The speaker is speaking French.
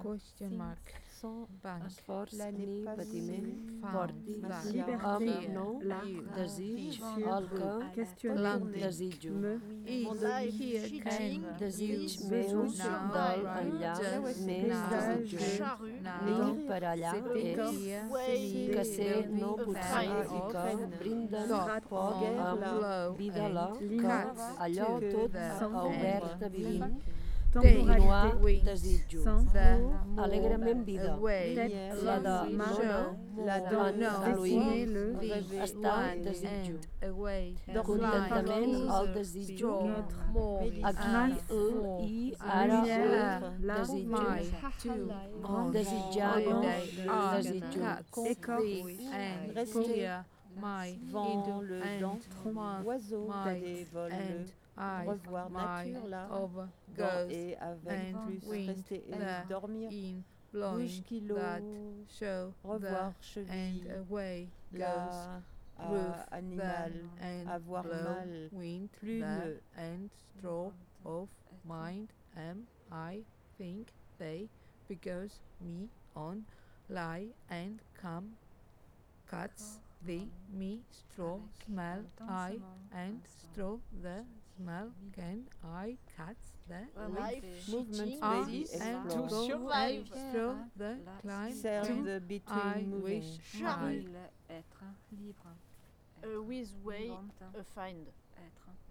question mark, sans banc, esforç l'année ni passée, patiment, found, porti la, liberté, amb no la, desig, sur, el que questionner, landing, desitjo. me, is here can Desig you meu now del right enllà just més now, desitjós. now, Ni per allà sitting és here, que ser no building potser fan i que of brinden dot pot on amb flow vida la and que cuts allò to tot the obert a end. vivir. temporalité, Wings desitjo. sans, the Alegrement vida. away, tête, La de we Nona, show la more danse, no dessiner le, the està one desitjo. and away, Contentament flying el closer, desitjo. notre more Aquí and el more. i ara lumière, el la, desitjo. My two branche, Desitjar no desitjo. écorce, and rester, here my vent, into le and dent, my oiseau, my des vols, and I revoir my nature là, over dans goes et avec and plus, wind rester et there dormir, in bouge blowing qui that l'eau, show revoir the cheville, and away goes la, roof animal, there and avoir blow mal, wind plume, there and stroke of mind am I think they because me on lie and come cuts the me straw smell I and straw the smell can I cuts the movement I baby and explore, go and straw the climb serve to the I between moving, wish I être libre, with way, vivante, find. être